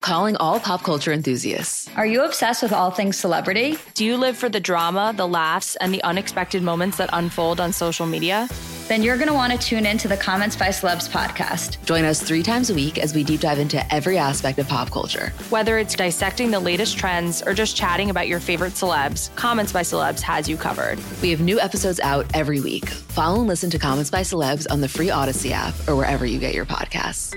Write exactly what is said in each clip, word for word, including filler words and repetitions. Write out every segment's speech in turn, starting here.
Calling all pop culture enthusiasts. Are you obsessed with all things celebrity? Do you live for the drama, the laughs, and the unexpected moments that unfold on social media? Then you're going to want to tune in to the Comments by Celebs podcast. Join us three times a week as we deep dive into every aspect of pop culture. Whether it's dissecting the latest trends or just chatting about your favorite celebs, Comments by Celebs has you covered. We have new episodes out every week. Follow and listen to Comments by Celebs on the free Odyssey app or wherever you get your podcasts.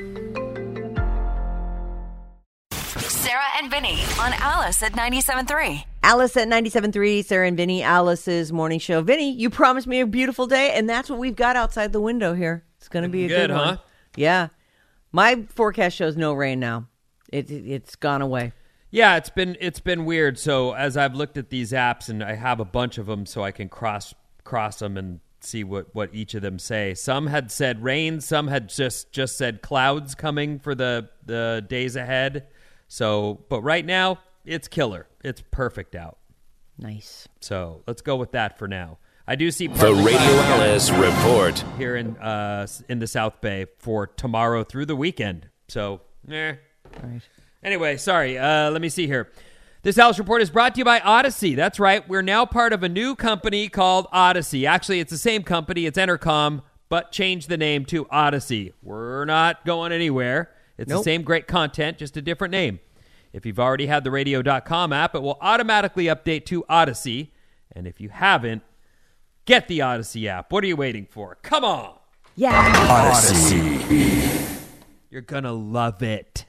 Sarah and Vinny on Alice at ninety-seven point three. Alice at ninety-seven point three, Sarah and Vinny, Alice's morning show. Vinny, you promised me a beautiful day, and that's what we've got outside the window here. It's going to be a good, good huh? one. Yeah. My forecast shows no rain now. It, it, it's gone away. Yeah, it's been it's been weird. So as I've looked at these apps, and I have a bunch of them so I can cross cross them and see what, what each of them say. Some had said rain. Some had just, just said clouds coming for the, the days ahead. So, but right now, it's killer. It's perfect out. Nice. So let's go with that for now. I do see the Radio Alice report here in uh, in the South Bay for tomorrow through the weekend. So, eh. All right. Anyway, sorry. Uh, let me see here. This Alice report is brought to you by Odyssey. That's right. We're now part of a new company called Odyssey. Actually, it's the same company. It's Entercom, but changed the name to Odyssey. We're not going anywhere. It's nope. the same great content, just a different name. If you've already had the radio dot com app, it will automatically update to Odyssey. And if you haven't, get the Odyssey app. What are you waiting for? Come on. Yeah. Odyssey. You're going to love it.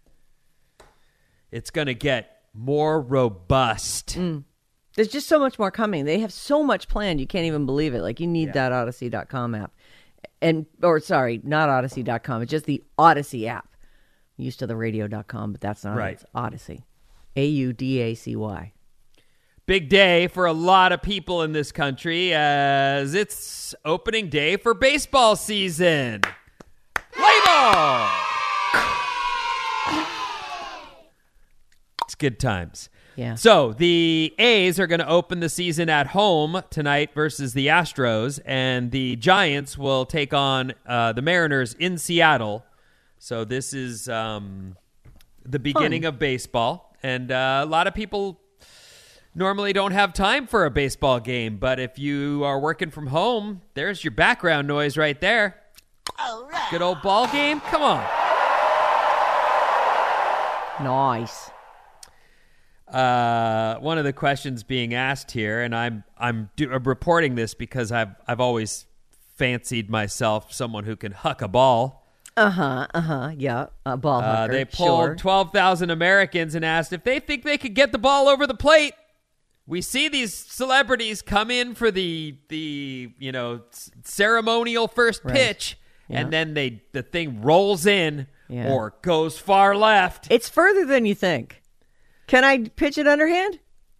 It's going to get more robust. Mm. There's just so much more coming. They have so much planned. You can't even believe it. Like, you need yeah. that Odyssey dot com app. And, or sorry, not Odyssey dot com. It's just the Odyssey app. I'm used to the radio dot com, but that's not right. It. It's Odyssey. A U D A C Y. Big day for a lot of people in this country as it's opening day for baseball season. Play ball! It's good times. Yeah. So the A's are going to open the season at home tonight versus the Astros, and the Giants will take on uh, the Mariners in Seattle. So this is um, the beginning Fun. of baseball, and uh, a lot of people normally don't have time for a baseball game, but if you are working from home, there's your background noise right there. All right. Good old ball game. Come on. Nice. Uh, one of the questions being asked here, and I'm I'm, do, I'm reporting this because I've I've always fancied myself someone who can huck a ball. Uh huh. Uh huh. Yeah. A ball hucker. Uh, they polled sure. twelve thousand Americans and asked if they think they could get the ball over the plate. We see these celebrities come in for the the you know ceremonial first right. pitch, yeah. and then they the thing rolls in yeah. or goes far left. It's further than you think. Can I pitch it underhand?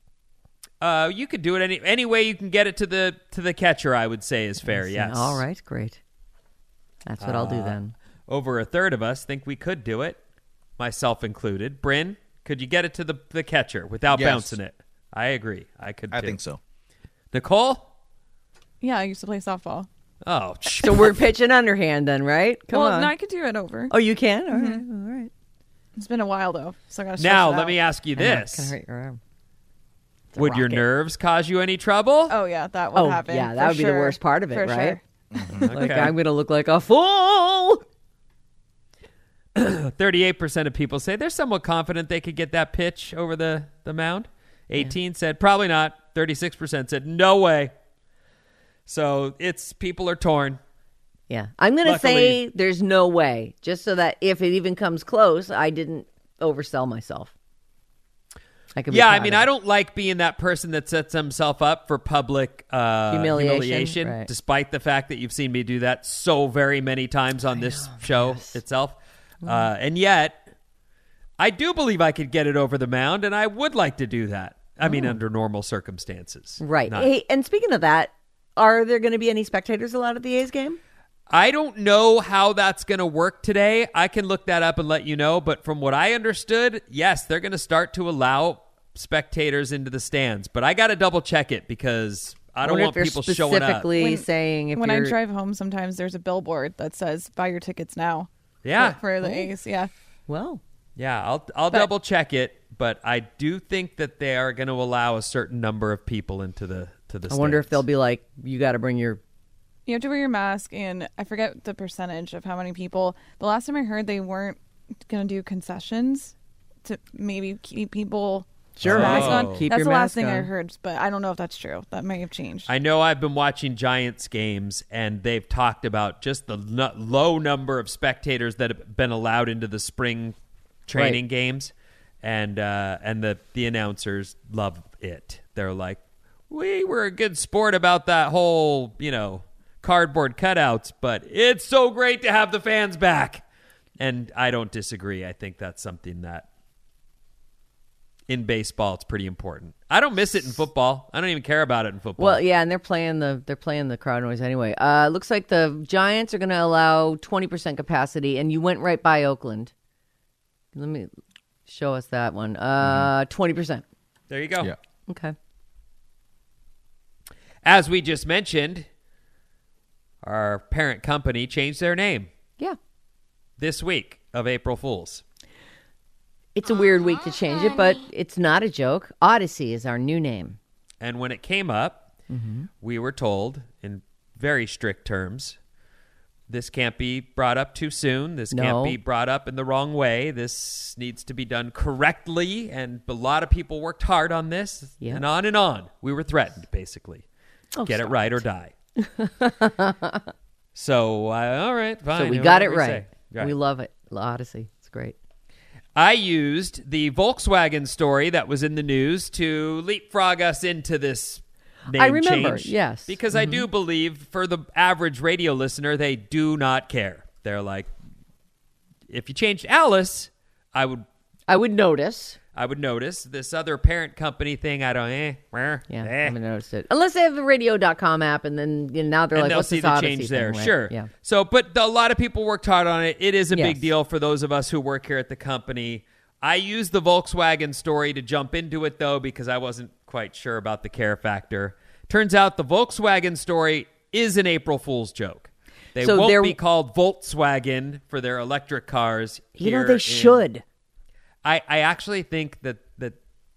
Uh, you could do it any any way you can get it to the to the catcher. I would say is fair. Yes. All right, great. That's what uh, I'll do then. Over a third of us think we could do it, myself included. Bryn, could you get it to the the catcher without yes. bouncing it? I agree. I could. I too. think so. Nicole? Yeah, I used to play softball. Oh, so we're pitching underhand then, right? Come well, on. no, I could do it over. Oh, you can? All right. Mm-hmm. All right. It's been a while, though, so I got to Now, it let out. me ask you this. Can I hurt your arm? Would your nerves cause you any trouble? Oh, yeah, that would oh, happen. yeah, that would sure. be the worst part of it, for right? Sure. Mm-hmm. Like, okay. I'm going to look like a fool. thirty-eight percent of people say they're somewhat confident they could get that pitch over the, the mound. eighteen yeah. said probably not. thirty-six percent said no way. So it's people are torn. Yeah. I'm going to say there's no way, just so that if it even comes close, I didn't oversell myself. I could be yeah, I mean, I don't like being that person that sets himself up for public uh, humiliation, humiliation right. despite the fact that you've seen me do that so very many times on I this know, show yes. itself. Mm. Uh, and yet, I do believe I could get it over the mound, and I would like to do that. I mm. mean, under normal circumstances. Right. Not- hey, and speaking of that, are there going to be any spectators allowed at the A's game? I don't know how that's going to work today. I can look that up and let you know. But from what I understood, yes, they're going to start to allow spectators into the stands. But I got to double check it because I don't I want people showing up. Specifically when, saying if when you're... I drive home, sometimes there's a billboard that says "Buy your tickets now." Yeah, for, for the oh. A's. Yeah. Well, Yeah, I'll I'll But- double check it, but I do think that they are going to allow a certain number of people into the to the I wonder if stands. they'll be like, you got to bring your. You have to wear your mask, and I forget the percentage of how many people. The last time I heard, they weren't going to do concessions to maybe keep people Sure. mask Oh. on. Keep That's your the last mask thing I on. heard, but I don't know if that's true. That may have changed. I know I've been watching Giants games, and they've talked about just the n- low number of spectators that have been allowed into the spring training Right. games, and uh, and the the announcers love it. They're like, we were a good sport about that whole, you know, cardboard cutouts, but it's so great to have the fans back. And I don't disagree. I think that's something that in baseball it's pretty important. I don't miss it in football. I don't even care about it in football. Well, yeah, and they're playing the they're playing the crowd noise anyway. Uh, looks like the Giants are going to allow twenty percent capacity, and you went right by Oakland. Let me show us that one. Uh, twenty percent. There you go. Yeah. Okay. As we just mentioned, our parent company changed their name Yeah. this week of April Fools. It's a weird week to change it, but it's not a joke. Odyssey is our new name. And when it came up, Mm-hmm. we were told in very strict terms, this can't be brought up too soon. This No. can't be brought up in the wrong way. This needs to be done correctly. And a lot of people worked hard on this, Yeah. and on and on. We were threatened, basically. Oh, Get it stop right or die. So, uh, all right, fine. So we whatever got it we right. say. Right. We love it. Odyssey. It's great. I used the Volkswagen story that was in the news to leapfrog us into this name I remember, change. yes. Because I do believe for the average radio listener, they do not care. They're like, if you changed Alice, I would I would notice. I would notice. This other parent company thing, I don't, eh, eh, Yeah, I eh. haven't noticed it. Unless they have the radio dot com app, and then you know, now they're and like, they'll what's see this the Odyssey change thing, there. right? Sure. Yeah. So, but a lot of people worked hard on it. It is a big Yes. deal for those of us who work here at the company. I used the Volkswagen story to jump into it, though, because I wasn't quite sure about the care factor. Turns out the Volkswagen story is an April Fool's joke. They So won't they're- be called Volkswagen for their electric cars. You know, here they in- should. I, I actually think that that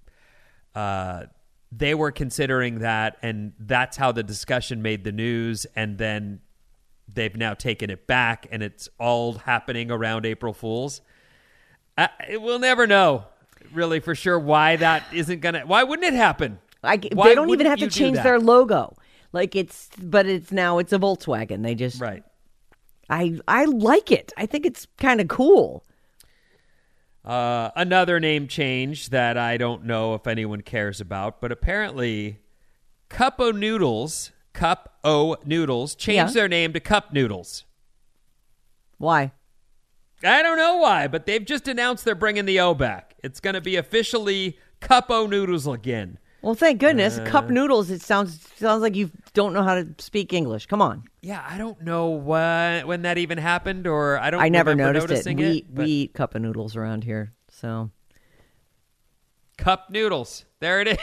uh, they were considering that, and that's how the discussion made the news, and then they've now taken it back, and it's all happening around April Fools. Uh, we'll never know, really, for sure why that isn't going to... Why wouldn't it happen? I, Why they don't even wouldn't have to you do change that? their logo. Like it's, but it's now it's a Volkswagen. They just, Right. I I like it. I think it's kind of cool. Uh, another name change that I don't know if anyone cares about, but apparently Cup O Noodles, Cup O Noodles, changed Yeah. their name to Cup Noodles. Why? I don't know why, but they've just announced they're bringing the O back. It's going to be officially Cup O Noodles again. Well, thank goodness. Uh. Cup noodles. It sounds sounds like you don't know how to speak English. Come on. Yeah, I don't know what, when that even happened, or I don't I never remember noticed it. noticing We it. but we eat cup of noodles around here. So Cup Noodles. There it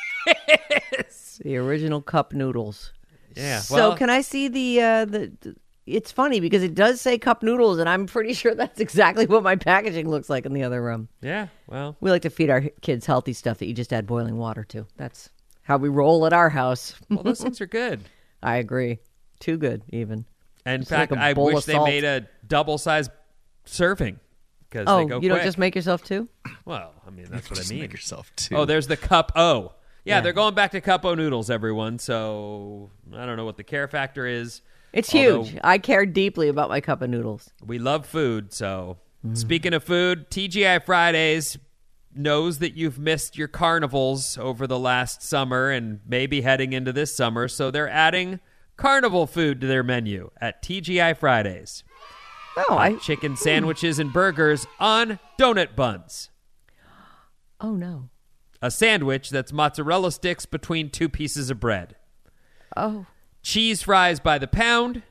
is. the original cup noodles. Yeah, So well- can I see the uh, the? the it's funny because it does say cup noodles, and I'm pretty sure that's exactly what my packaging looks like in the other room. Yeah, well, We like to feed our kids healthy stuff that you just add boiling water to. That's how we roll at our house. well, those things are good. I agree. Too good, even. And in Just like fact, a I bowl wish of they salt. made a double-sized serving because Oh, they go you don't quick. just make yourself two? Well, I mean, that's what I Just mean. make yourself two. Oh, there's the Cup O. Yeah, Yeah. they're going back to Cup O Noodles, everyone. So I don't know what the care factor is. It's Although huge. I care deeply about my cup of noodles. We love food. So Mm. speaking of food, T G I Fridays knows that you've missed your carnivals over the last summer and maybe heading into this summer. So they're adding carnival food to their menu at T G I Fridays. Oh, I. Chicken sandwiches and burgers on donut buns. Oh no. A sandwich that's mozzarella sticks between two pieces of bread. Oh. Cheese fries by the pound.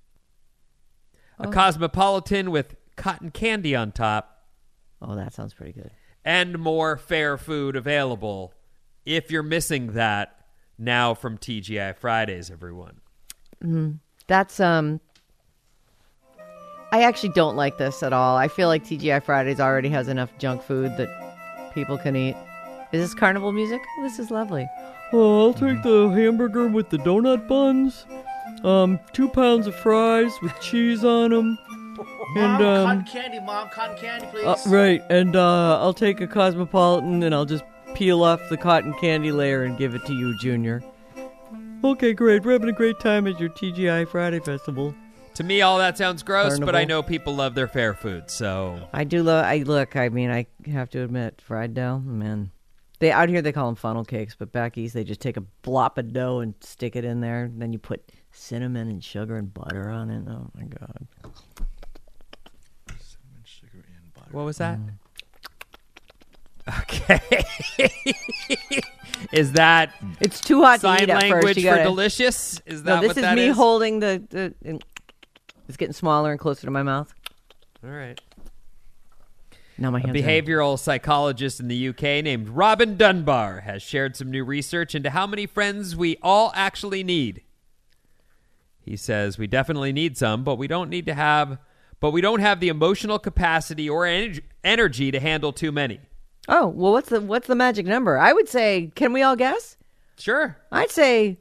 A cosmopolitan with cotton candy on top. Oh, that sounds pretty good. And more fair food available if you're missing that now from T G I Fridays, everyone. That's um. I actually don't like this at all. I feel like T G I Fridays already has enough junk food that people can eat. Is this carnival music? Oh, this is lovely. Oh, I'll take the hamburger with the donut buns. Um, two pounds of fries with cheese on them. Mom, and, um, cotton candy, Mom, cotton candy, please. Uh, right, and uh, I'll take a Cosmopolitan and I'll just peel off the cotton candy layer and give it to you, Junior. Okay, great. We're having a great time at your T G I Friday Festival. To me, all that sounds gross, Carnival. but I know people love their fair food, so... I do love, I look, I mean, I have to admit, fried dough, man. They out here, they call them funnel cakes, but back east, they just take a blop of dough and stick it in there. And then you put cinnamon and sugar and butter on it. Oh, my God. Cinnamon, sugar, and butter. What was that? Mm. Okay. Is that It's too hot to sign eat at language first. You for gotta, delicious? Is that no, this what is that me is? holding the, the, the... It's getting smaller and closer to my mouth. All right. Now my A hands are... behavioral psychologist in the U K named Robin Dunbar has shared some new research into how many friends we all actually need. He says we definitely need some, but we don't need to have, but we don't have the emotional capacity or en- energy to handle too many. Oh, well, what's the what's the magic number? I would say, can we all guess? Sure. I'd say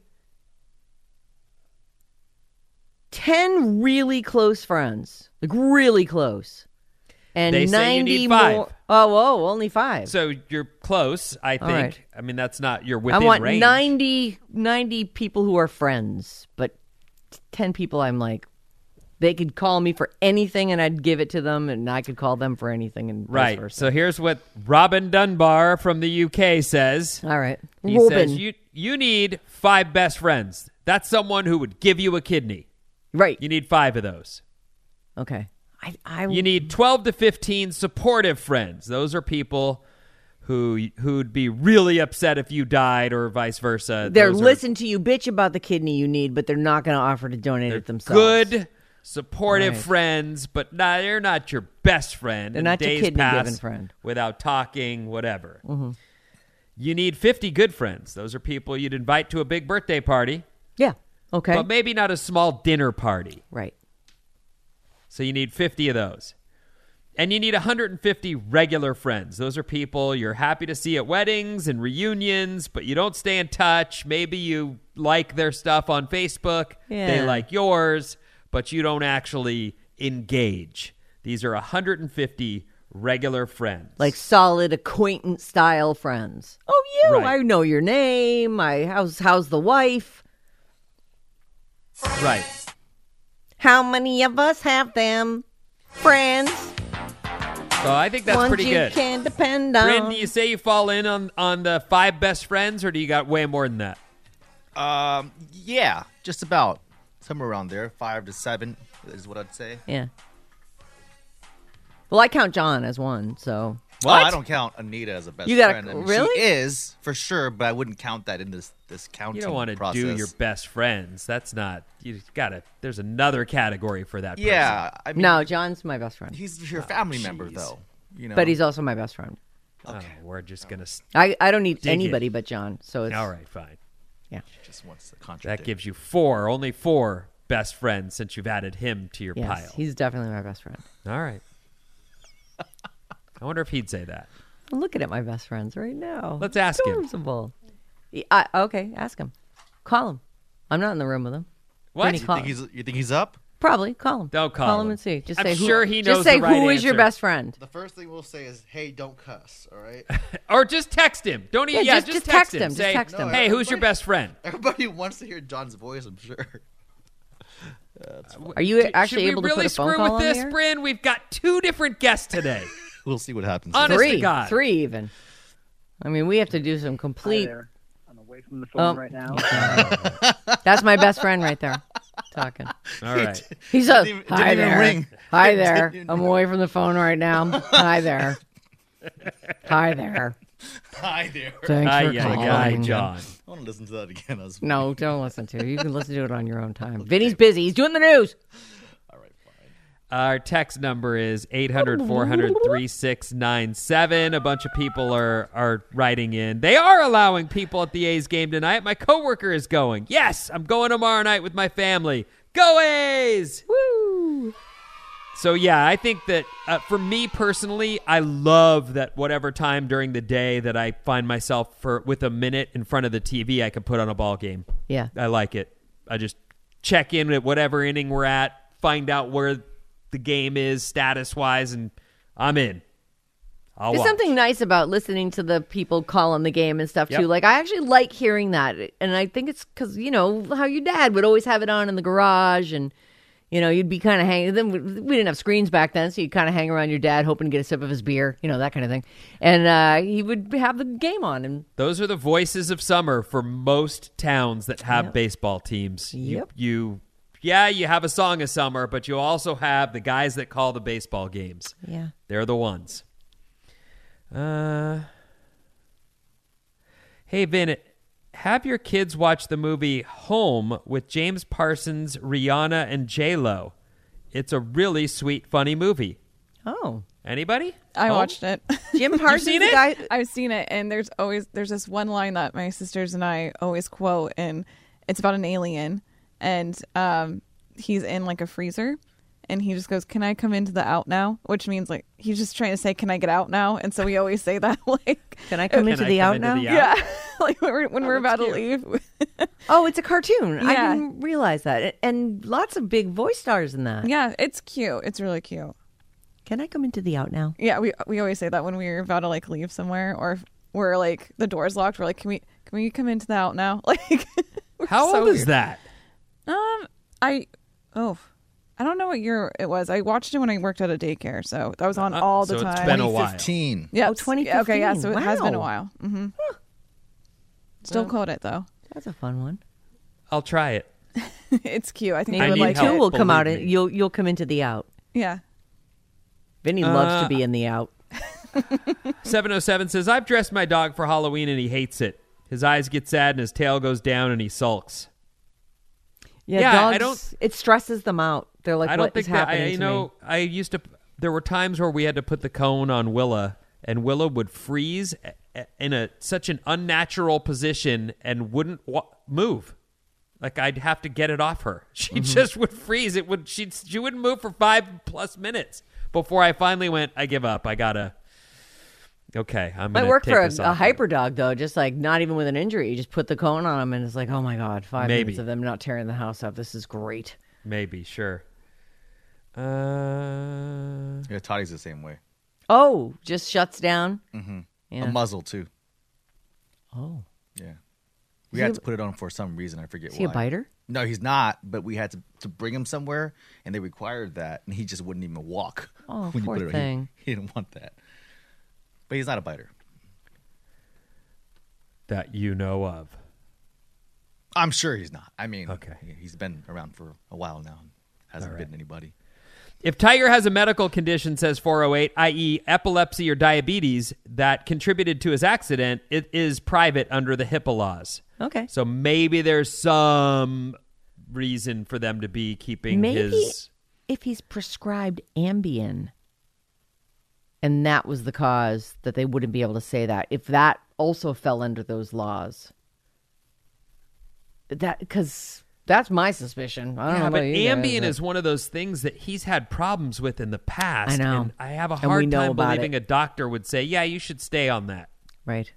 ten really close friends, like really close, and They say you ninety need five. more. Oh, whoa, only five. So you're close, I think. right. I mean, that's not, you're I within want range. ninety, ninety people who are friends, but ten people I'm like, they could call me for anything and I'd give it to them, and I could call them for anything, and vice Right. versa. So here's what Robin Dunbar from the U K says. All right, He Robin. says you you need five best friends. That's someone who would give you a kidney. Right. You need five of those. Okay. I, I You need twelve to fifteen supportive friends. Those are people who who'd be really upset if you died or vice versa. They're Those are listen to you bitch about the kidney you need, but they're not going to offer to donate it themselves. good, supportive Right. friends, but not, they're not your best friend. They're and not your days kidney-giving pass friend. Without talking, whatever. Mm-hmm. You need fifty good friends. Those are people you'd invite to a big birthday party. Yeah. Okay. But maybe not a small dinner party. Right. So you need fifty of those. And you need one hundred fifty regular friends. Those are people you're happy to see at weddings and reunions, but you don't stay in touch. Maybe you like their stuff on Facebook. Yeah. They like yours, but you don't actually engage. These are one hundred fifty regular friends. Like solid acquaintance style friends. Oh, you, Right. I know your name. I how's how's the wife? Right. How many of us have them? Friends. So I think that's ones pretty you good. can depend on. Bryn, do you say you fall in on, on the five best friends, or do you got way more than that? Um, yeah, just about. Somewhere around there. Five to seven is what I'd say. Yeah. Well, I count John as one, so. Well, I don't count Anita as a best You gotta- friend. I mean, really? She is, for sure, but I wouldn't count that in this, this counting You don't want to process. do your best friends. That's not, you gotta, there's another category for that person. Yeah, I mean, No, John's my best friend. he's your family member, jeez. though. You know? But he's also my best friend. Oh, we're just going to, I, I don't need Dig anybody it. but John, so it's. all right, fine. Yeah. just wants to contradict. That gives you four, only four best friends since you've added him to your Yes, pile. he's definitely my best friend. All right. I wonder if he'd say that. I'm looking at my best friends right now. Let's ask him. him. I, okay, ask him. Call him. I'm not in the room with him. What? Brittany, You call think him. he's? You think he's up? Probably call him. Don't call Call him him. and see. Just I'm say who, sure he knows Just say the right who is your answer. best friend. The first thing we'll say is, "Hey, don't cuss." All right. Or just text him. Don't Yeah, even, yeah, just- just, just text him. him. Just Say, text him. hey, who's your best friend? Everybody wants to hear John's voice. I'm sure. Are you Should actually we able to really put a phone screw call with on this, the air? Bryn? We've got two different guests today. We'll see what happens. Honest to Three. God. Three even. I mean, we have to do some complete. I'm away from the phone Oh. right now. That's my best friend right there. Talking. All right. He's a Didn't even- hi didn't even there. ring. Hi there. Didn't I'm even away from the phone right now. Hi there. Hi there. Hi there. Thanks Hi, for yeah, calling. guy, John. I want to listen to that again. As No, don't listen to it. You can listen to it on your own time. Vinny's busy. He's doing the news. All right, fine. Our text number is eight hundred, four hundred, thirty-six ninety-seven. A bunch of people are, are writing in. They are allowing people at the A's game tonight. My coworker is going. Yes, I'm going tomorrow night with my family. Go A's! Woo! So, yeah, I think that uh, for me personally, I love that whatever time during the day that I find myself for with a minute in front of the T V, I can put on a ball game. Yeah. I like it. I just check in at whatever inning we're at, find out where the game is status-wise, and I'm in. I'll There's watch. something nice about listening to the people calling the game and stuff, Yep. too. Like, I actually like hearing that. And I think it's because, you know, how your dad would always have it on in the garage and, you know, you'd be kind of hanging. Then we we didn't have screens back then, so you'd kind of hang around your dad hoping to get a sip of his beer, you know, that kind of thing. And uh, he would have the game on. And Those are the voices of summer for most towns that have Yep. baseball teams. You- Yep. You, yeah, you have a song of summer, but you also have the guys that call the baseball games. yeah. They're the ones. Uh, hey, Vin, have your kids watch the movie Home with James Parsons, Rihanna, and J-Lo. It's a really sweet, funny movie. Oh. Anybody? I Home? watched it. Jim Parsons, seen the it? guy. I've seen it, and there's always there's this one line that my sisters and I always quote, and it's about an alien, and um, he's in like a freezer, and he just goes, "Can I come into the out now?" Which means like he's just trying to say, "Can I get out now?" And so we always say that, like, Can I come Can into I the come out into now? the out? yeah, like when we're, when Oh, we're that's about to cute. leave. Oh, it's a cartoon. I Yeah. didn't realize that. And lots of big voice stars in that. Yeah, it's cute. It's really cute. Can I come into the out now? Yeah, we we always say that when we're about to like leave somewhere, or if we're like the door's locked. We're like, "Can we can we come into the out now?" Like, we're How so old is weird. that? Um, I oh, I don't know what year it was. I watched it when I worked at a daycare, so that was on Uh, all the so it's time. been a while. fifteen. Yeah, Oh, twenty Okay, yeah, so it has been a Wow. while. Mm-hmm. Still quote it though. That's a fun one. I'll try it. It's cute. I think Maybe you would need like help. two it. will come believe out. And me. you'll you'll come into the out. Yeah. Vinny loves Uh, to be in the out. seven oh seven says, I've dressed my dog for Halloween and he hates it. His eyes get sad and his tail goes down and he sulks. Yeah, Yeah, dogs, I don't- It stresses them out. They're like, I don't what think is that, happening I, you to know, me? I used to, there were times where we had to put the cone on Willa and Willa would freeze a- a- in a such an unnatural position and wouldn't wa- move. Like I'd have to get it off her. She Mm-hmm. just would freeze. It would, she she wouldn't move for five plus minutes before I finally went, I give up. I gotta, okay, I'm Might gonna work take for a, this a off. hyper dog though. Just like not even with an injury, you just put the cone on them, and it's like, oh my god, five Maybe. minutes of them not tearing the house up. This is great. Maybe, sure. Uh, Yeah, Toddy's the same way. Oh, just shuts down. Mm-hmm. Yeah. A muzzle too. Oh, Yeah. We Is had he to a- put it on for some reason. I forget is he why. a biter? No, he's not. But we had to, to bring him somewhere, and they required that, and he just wouldn't even walk. Oh, when you poor put it on. thing. He, he didn't want that. But he's not a biter. that you know of. I'm sure he's not. I mean, Okay. he- he's been around for a while now. And hasn't All right. bitten anybody. If Tiger has a medical condition, says four oh eight, that is epilepsy or diabetes, that contributed to his accident, it is private under the HIPAA laws. Okay. So maybe there's some reason for them to be keeping Maybe his... if he's prescribed Ambien, and that was the cause, that they wouldn't be able to say that. If that also fell under those laws, that because that's my suspicion. I don't know Yeah, about but you guys, Ambien but- is one of those things that he's had problems with in the past. I know. And I have a And we hard know time about believing it. a doctor would say, yeah, you should stay on that. right.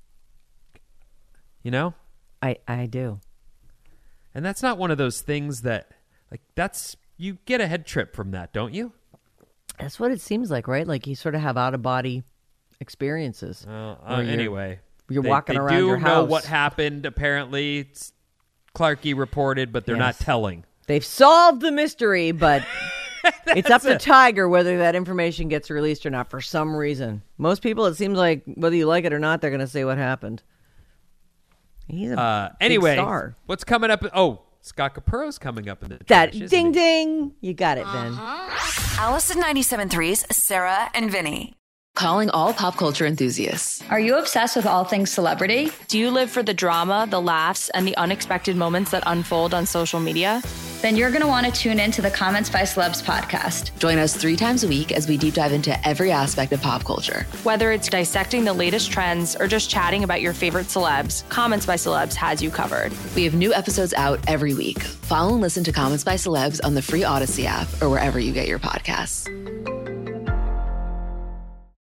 You know? I I do. And that's not one of those things that, like, that's, you get a head trip from that, don't you? That's what it seems like, right? Like you sort of have out of body experiences. Well, uh, Where you're- anyway. you're they, walking they around do your know house. what happened, apparently. It's, Clarkey reported, but they're not Yes. telling. They've solved the mystery, but it's up to it. Tiger whether that information gets released or not for some reason. Most people, it seems like, whether you like it or not, they're going to say what happened. He's a Uh, big anyway, star. what's coming up? Oh, Scott Capuro's coming up in the That trash, isn't ding he? ding. You got it, Ben. Allison ninety-seven point three's Sarah and Vinny. Calling all pop culture enthusiasts. Are you obsessed with all things celebrity? Do you live for the drama, the laughs, and the unexpected moments that unfold on social media? then you're going to want to tune in to the Comments by Celebs podcast. Join us three times a week as we deep dive into every aspect of pop culture. Whether it's dissecting the latest trends or just chatting about your favorite celebs, Comments by Celebs has you covered. We have new episodes out every week. Follow and listen to Comments by Celebs on the free Odyssey app or wherever you get your podcasts.